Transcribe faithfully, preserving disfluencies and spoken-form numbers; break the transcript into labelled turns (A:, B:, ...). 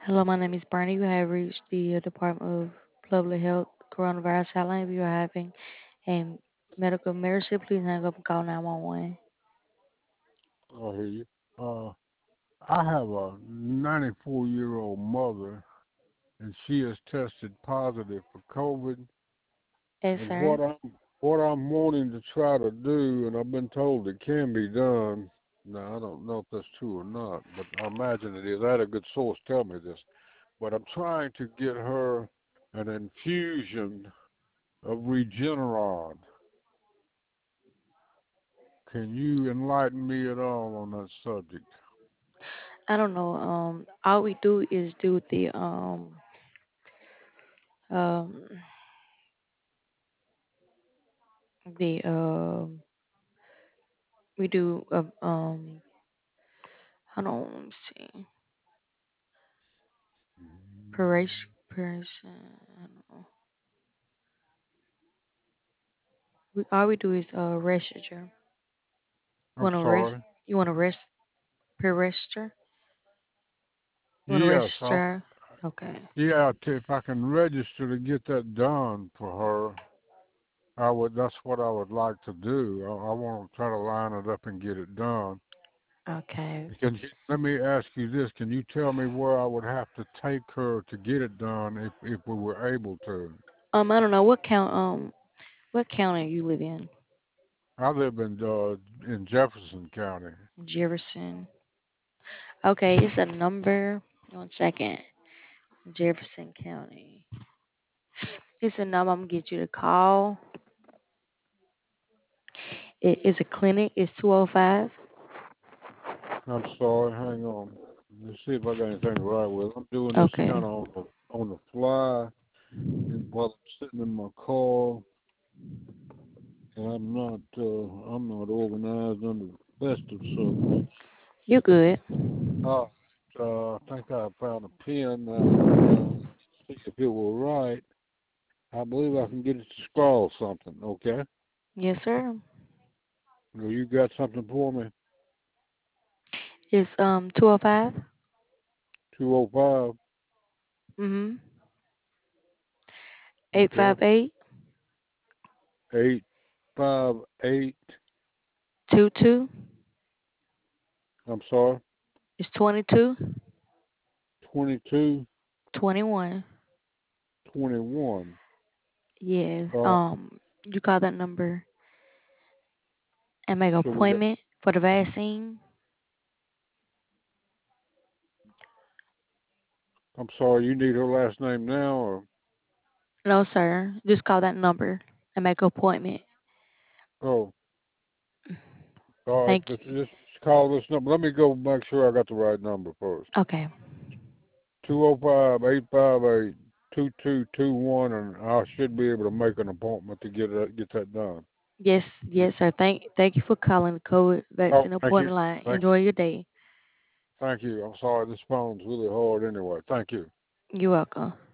A: Hello, my name is Barney. You have reached the uh, Department of Public Health Coronavirus Hotline. If you are having a medical emergency, please hang up and call nine one one.
B: I hear you. Uh, I have a ninety-four year old mother, and she has tested positive for COVID.
A: Yes,
B: And
A: sir.
B: what I'm what I'm wanting to try to do, and I've been told it can be done. Now I don't know if that's true or not, but I imagine it is. I had a good source tell me this. But I'm trying to get her an infusion of Regeneron. Can you enlighten me at all on that subject?
A: I don't know. Um, all we do is do the um um the um we do uh, um hold on, let me see, Paration, paration. I don't know. We all we do is uh register. You
B: I'm
A: want to rest?
B: sorry.
A: You want to rest? Register? You want to
B: Yes, I,
A: register? Okay.
B: yeah. t- If I can register to get that done for her, I would. That's what I would like to do. I, I want to try to line it up and get it done.
A: Okay.
B: Can you, let me ask you this? Can you tell me where I would have to take her to get it done if if we were able to?
A: Um, I don't know what count. Um, what county you live in?
B: I live in uh, in Jefferson County.
A: Jefferson. Okay, it's a number. One second. Jefferson County. It's a number. I'm gonna get you to call. It is a clinic. It's two oh five.
B: I'm sorry. Hang on. Let's see if I got anything right with it. I'm doing this
A: Okay.
B: kind of on the on the fly and while I'm sitting in my car. And I'm not uh, I'm not organized under the best of circles.
A: You good?
B: Uh, uh, I think I found a pen now. Now see if it will write. I believe I can get it to scrawl something. Okay.
A: Yes, sir.
B: Well, you got something for me?
A: It's um two oh five.
B: Two oh five.
A: Mhm. Eight
B: Okay.
A: five eight
B: Eight five eight.
A: two two.
B: I'm sorry.
A: It's twenty two
B: Twenty two
A: twenty one.
B: twenty one.
A: Yes.
B: Uh,
A: Um, you call that number and make an
B: so we got.
A: appointment for the vaccine.
B: I'm sorry. You need her last name now, or
A: No, sir. Just call that number and make an appointment.
B: oh. All right,
A: Thank
B: let's
A: you.
B: just call this number. Let me go make sure I got the right number first.
A: Okay.
B: Two zero five eight five eight two two two one, and I should be able to make an appointment to get that get that done.
A: Yes, yes, sir. Thank, thank you for calling the COVID
B: Oh,
A: vaccine
B: thank you,
A: appointment line.
B: thank,
A: Enjoy your day.
B: thank you. I'm sorry, this phone's really hard anyway. Thank you.
A: You're welcome.